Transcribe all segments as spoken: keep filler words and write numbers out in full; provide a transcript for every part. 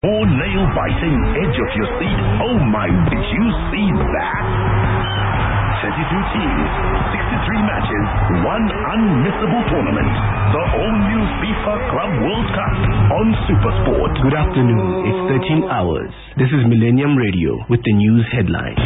Or nail-biting edge of your seat. Oh my, did you see that? thirty-two teams, sixty-three matches, one unmissable tournament. The all-new FIFA Club World Cup on SuperSport. Good afternoon. It's thirteen hours. This is Millennium Radio with the news headlines.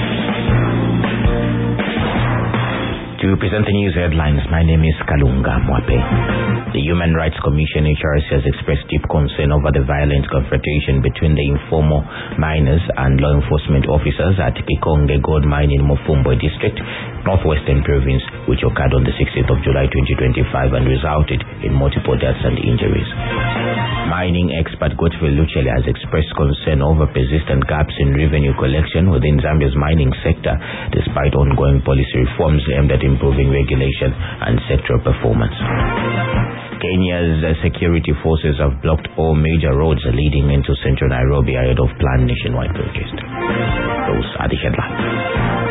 To present the news headlines, my name is Kalunga Mwape. The Human Rights Commission H R C has expressed deep concern over the violent confrontation between the informal miners and law enforcement officers at Kikonge Gold Mine in Mufumbo District, Northwestern Province, which occurred on the sixteenth of July twenty twenty-five and resulted in multiple deaths and injuries. Mining expert Godfrey Luchele has expressed concern over persistent gaps in revenue collection within Zambia's mining sector, despite ongoing policy reforms aimed at improving regulation and sectoral performance. Kenya's security forces have blocked all major roads leading into central Nairobi ahead of planned nationwide protest. Those are the headlines.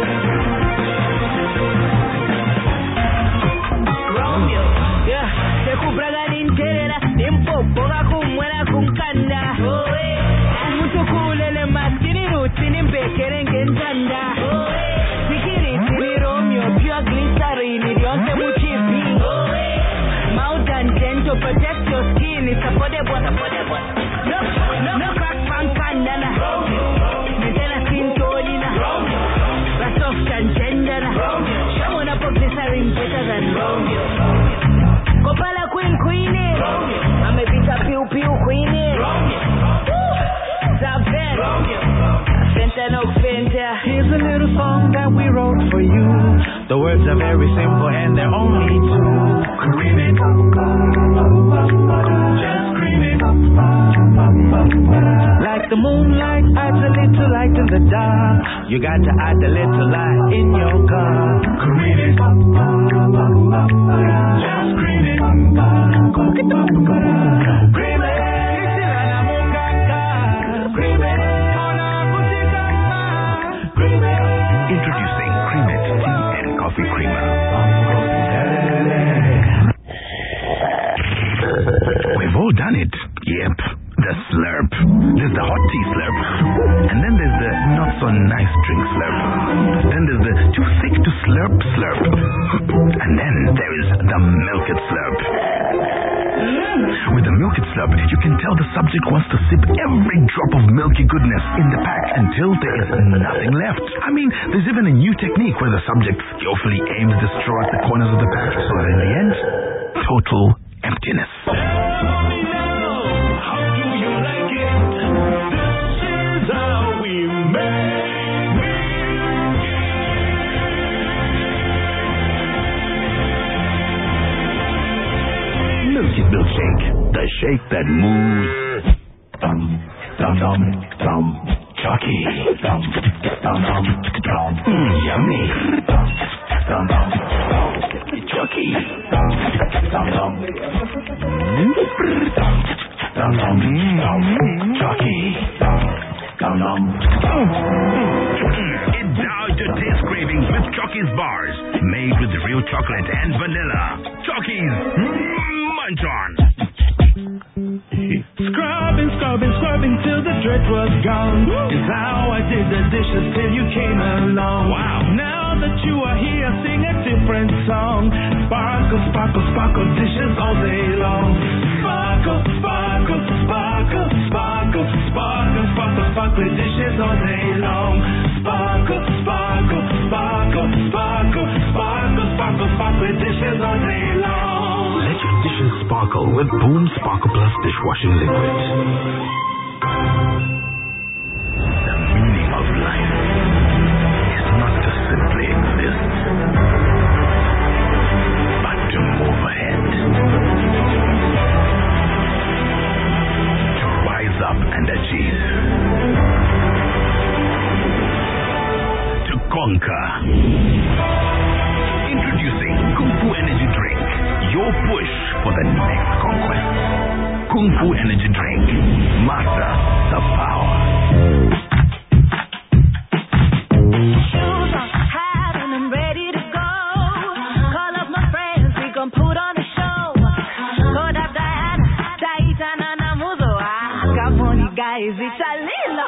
Protect your skin, it's affordable, affordable. No, no, no crack man candana. Nitela skin tonina. Rasof chanchendana. Showing up of glycerin better than Romeo. Kopala queen queenie. I'm a bit of pew pew queenie. Zavet. Fenta no fenta. Here's a little song that we wrote for you. The words are very simple and they're only two. Cream it. Just cream it. Like the moonlight adds a little light in the dark. You got to add a little light in your car. Cream it. Just cream it. Cream it. Introducing Cream It Tea and Coffee Creamer. We've all done it. Yep, the slurp. There's the hot tea slurp. And then there's the not so nice drink slurp. Then there's the too thick to slurp slurp. And then there is the milk it slurp. With the milk it slurp, you can tell the subject wants to sip every drop of milky goodness in the pack until there is nothing left. I mean, there's even a new technique where the subject skillfully aims the straw at the corners of the pack, so that in the end, total emptiness. Milky Milkshake, the shake that moves. Dum, dum, dum, dum, chalky. Dum, dum, dum, dum, mm, yummy. Dum, dum, dum, dum, chalky. Dum, dum, dum, dum, dum, dum, chalky. Dum, dum, dum, dum. Indulge your taste cravings with Chalky's bars, made with real chocolate and vanilla. Chalky's. Munch on. Scrubbing, scrubbing, scrubbing till the dirt was gone. Is how I did the dishes till you came along. Wow. Now that you are here, sing a different song. Sparkle, sparkle, sparkle dishes all day long. Sparkle, sparkle, sparkle, sparkle, sparkle, sparkle, sparkle dishes all day long. Sparkle, sparkle, sparkle, sparkle, sparkle, sparkle, sparkle dishes all day long. Let your dishes sparkle with Boom Sparkle Plus dishwashing liquid. The meaning of life is not to simply exist, but to move ahead, to rise up and achieve, to conquer. Introducing Kung Fu Energy Drink, your push for the next conquest. Kung Fu Energy Drink, master the power. Shoes on, hat, and I'm ready to go. Call up my friends, we gon' put on a show. Call up Diana, Taita, Nana Muzo. I got money, guys, it's Salila.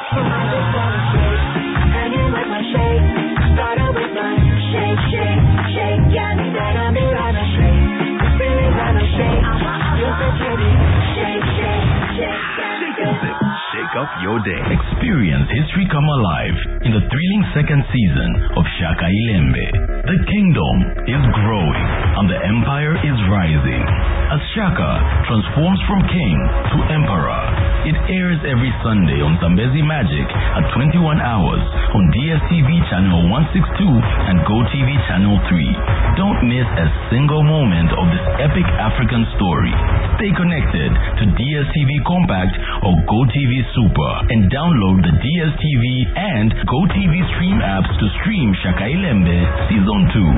And you with my shake. Started with my shake, shake, shake. Yeah, then I'm gonna shake. Really gonna shake. You're so pretty. Shake, shake, shake. Shake and sip. Shake up your day. Experience history come alive in the thrilling second season of Shaka Ilembe. The kingdom is growing and the empire is rising. As Shaka transforms from king to emperor, it airs every Sunday on Zambezi Magic at twenty-one hours on D S T V channel one sixty-two and GoTV channel three. Don't miss a single moment of this epic African story. Stay connected to D S T V Compact or GoTV Super and download the D S T V and GoTV Stream apps to stream Shaka Ilembe Season two.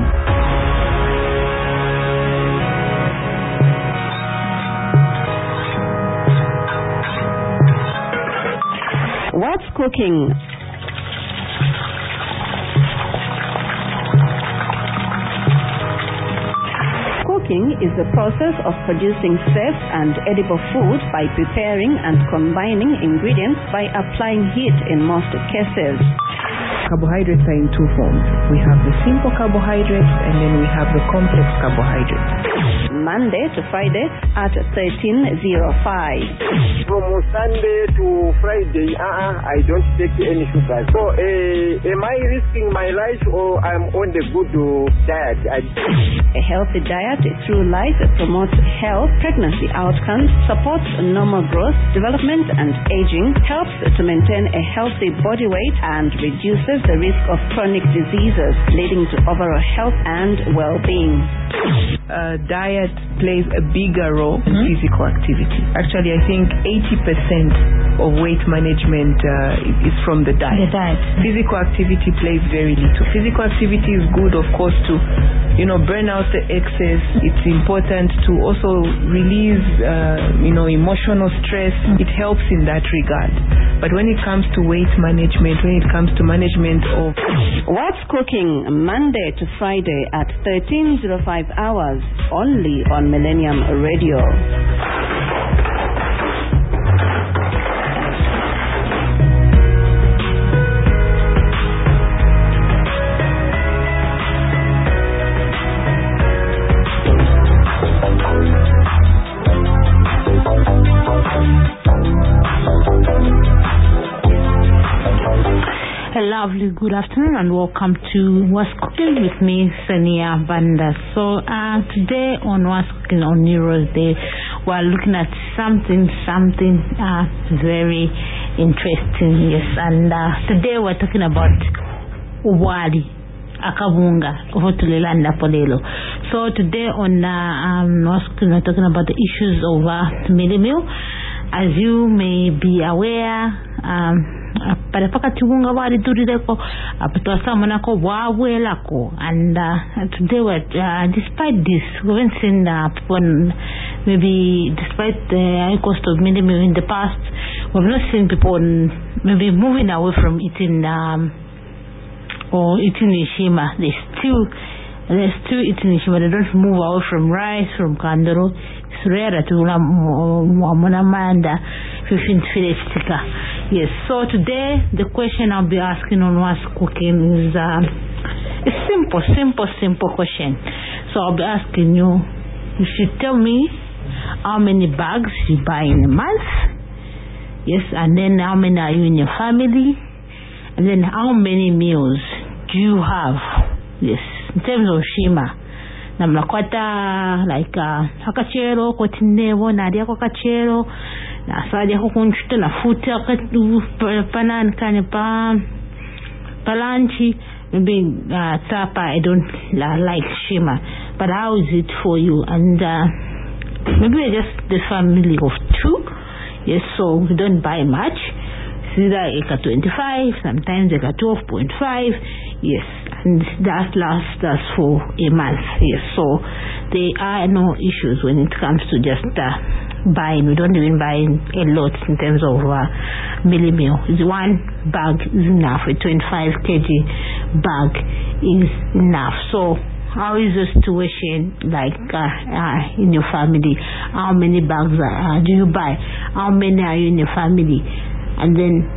What's cooking? Cooking is the process of producing safe and edible food by preparing and combining ingredients by applying heat in most cases. Carbohydrates are in two forms. We have the simple carbohydrates and then we have the complex carbohydrates. Monday to Friday at thirteen oh five. From Sunday to Friday, uh-uh, I don't take any sugar. So, uh, am I risking my life or I'm on the good uh, diet? I... A healthy diet through life promotes health, pregnancy outcomes, supports normal growth, development and aging, helps to maintain a healthy body weight and reduces the risk of chronic diseases, leading to overall health and well-being. Uh, diet plays a bigger role mm-hmm. in physical activity. Actually, I think eighty percent of weight management uh, is from the diet. The diet. Physical activity plays very little. Physical activity is good, of course, to you know burn out the excess. It's important to also release uh, you know emotional stress. Mm-hmm. It helps in that regard. But when it comes to weight management, when it comes to management of What's Cooking, Monday to Friday at thirteen oh five hours, only on Millennium Radio. A lovely good afternoon and welcome to What's Cooking with me, Sania Banda. So uh, today on What's Cooking on Nero's Day, we're looking at something, something uh, very interesting. Yes, and uh, today we're talking about Uwali, Akabunga, Hotulilanda Polelo. So today on uh, um, What's Cooking, we're talking about the issues of uh, mealie meal. As you may be aware, um, para pakati bunga wali turireko apatwasa manako wawelako and uh, today we uh, despite this we haven't seen uh, people maybe despite the high cost of mealie meal in the past, we've not seen people maybe moving away from eating um, or eating ishima. They still they still eating ishima. They don't move away from rice, from kandoro. It's rare to Manda fifteen filistica. Yes, so today the question I'll be asking on What's Cooking is uh, a simple, simple, simple question. So I'll be asking you, you should tell me how many bags you buy in a month. Yes, and then how many are you in your family, and then how many meals do you have? Yes, in terms of shima. Na mnakwata like uh, akachero kotinevo na dia kokachero na sadia kokunchuta na futa katu panan kane pa palanchi maybe uh, tapa. I don't uh, like shima, but how is it for you? And uh, maybe we're just the family of two. Yes, so we don't buy much. It's either eka twenty-five, sometimes eka twelve point five. Yes, and that lasts us for a month. Yes, so there are no issues when it comes to just uh, buying. We don't even buy a lot in terms of uh, mealie meal. One bag is enough. A twenty-five kilogram bag is enough. So how is the situation like uh, uh, in your family? How many bags uh, do you buy? How many are you in your family? And then